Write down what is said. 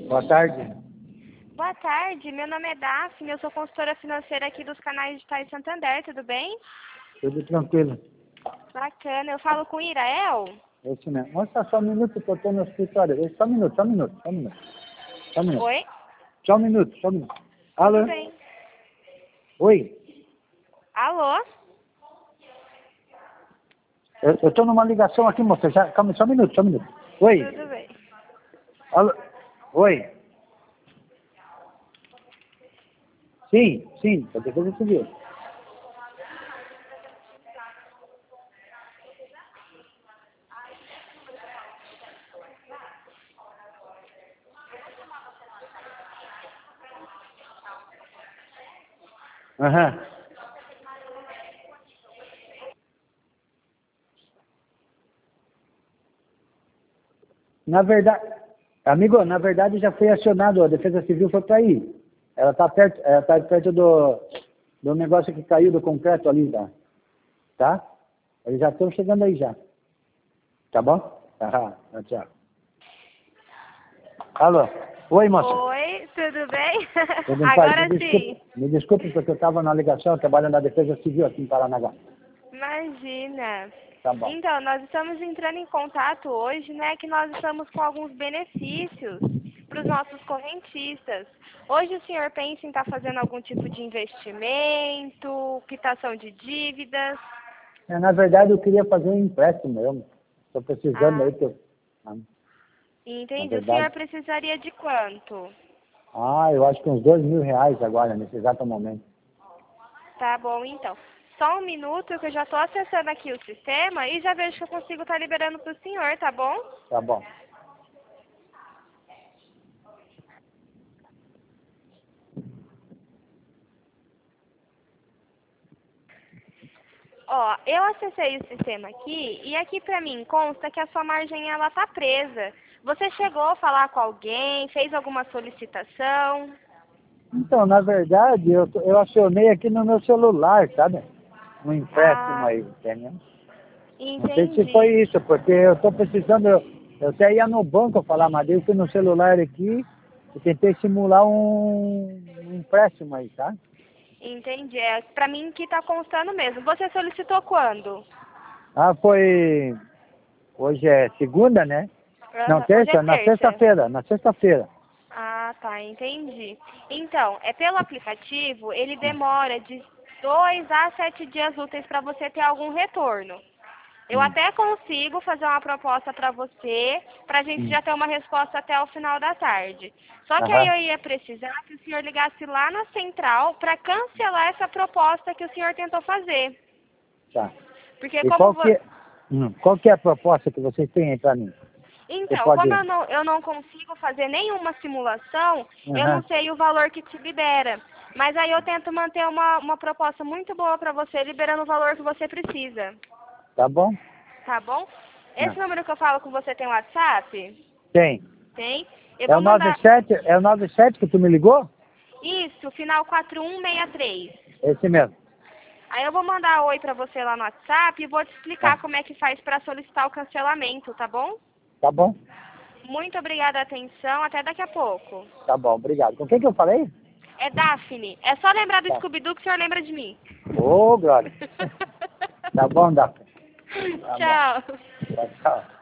Boa tarde. Boa tarde, meu nome é Daphne, eu sou consultora financeira aqui dos canais digitais Santander, tudo bem? Tudo tranquilo. Bacana, eu falo com o Irael? Esse mesmo. Moça, só um minuto que eu estou no escritório. Só um minuto. Só um minuto. Oi? Só um minuto. Tudo Alô? bem. Oi? Alô? Eu estou numa ligação aqui, moça. Calma, só um minuto. Oi? Tudo bem. Alô? Oi? Sim, da Defesa Civil. Aham. Na verdade, amigo, na verdade já foi acionado, a Defesa Civil foi para aí. Ela está perto do negócio que caiu do concreto ali, tá? Eles já estão chegando aí já. Tá bom? Tchau. Alô? Oi, moça. Oi, tudo bem? Tudo em paz? Agora sim. Me desculpe porque eu estava na ligação, eu trabalho na Defesa Civil aqui em Paranaguá. Imagina. Tá bom. Então, nós estamos entrando em contato hoje, né, que nós estamos com alguns benefícios para os nossos correntistas. Hoje o senhor pensa em estar fazendo algum tipo de investimento, quitação de dívidas? Na verdade, eu queria fazer um empréstimo, eu estou precisando aí, na Entendi. O senhor verdade. precisaria de quanto? Eu acho que uns R$ 2.000 agora, nesse exato momento. Tá bom, então. Só um minuto que eu já estou acessando aqui o sistema e já vejo que eu consigo estar liberando para o senhor, tá bom? Tá bom. Ó, eu acessei o sistema aqui e aqui pra mim consta que a sua margem ela tá presa. Você chegou a falar com alguém, fez alguma solicitação? Então, na verdade, eu acionei aqui no meu celular, sabe? Um empréstimo Ah, aí, entendeu? Não sei se foi entendi. isso, porque eu estou precisando, eu até ia no banco falar, mas eu fui no celular aqui e tentei simular um empréstimo aí, tá? Entendi. É, pra mim que tá constando mesmo. Você solicitou quando? Foi, hoje é segunda, né? Não, Hoje é terça, terça. na sexta-feira. Ah, tá, entendi. Então, é pelo aplicativo, ele demora de 2 a 7 dias úteis para você ter algum retorno. Eu Hum, até consigo fazer uma proposta para você, para a gente hum. já ter uma resposta até o final da tarde. Só que aí Aham, eu ia precisar que o senhor ligasse lá na central para cancelar essa proposta que o senhor tentou fazer. tá. Porque E como... qual que é a proposta que vocês têm aí para mim? Você Então, como pode... eu não consigo fazer nenhuma simulação, eu não Aham, sei o valor que te libera. Mas aí eu tento manter uma proposta muito boa para você, liberando o valor que você precisa. tá bom? Tá bom? Não. Esse número que eu falo com você tem WhatsApp? Tem. Tem. Eu É vou o mandar 97 que tu me ligou? isso, final 4163. Esse mesmo. Aí eu vou mandar oi pra você lá no WhatsApp e vou te explicar Tá, como é que faz para solicitar o cancelamento, tá bom? tá bom? Muito obrigada a atenção, até daqui a pouco. Tá bom, obrigado. Com quem que eu falei? É Daphne. É só lembrar do Tá. Scooby-Doo que o senhor lembra de mim. Ô, glória. Tá bom, Daphne. Tá bom. Tchau. Tchau.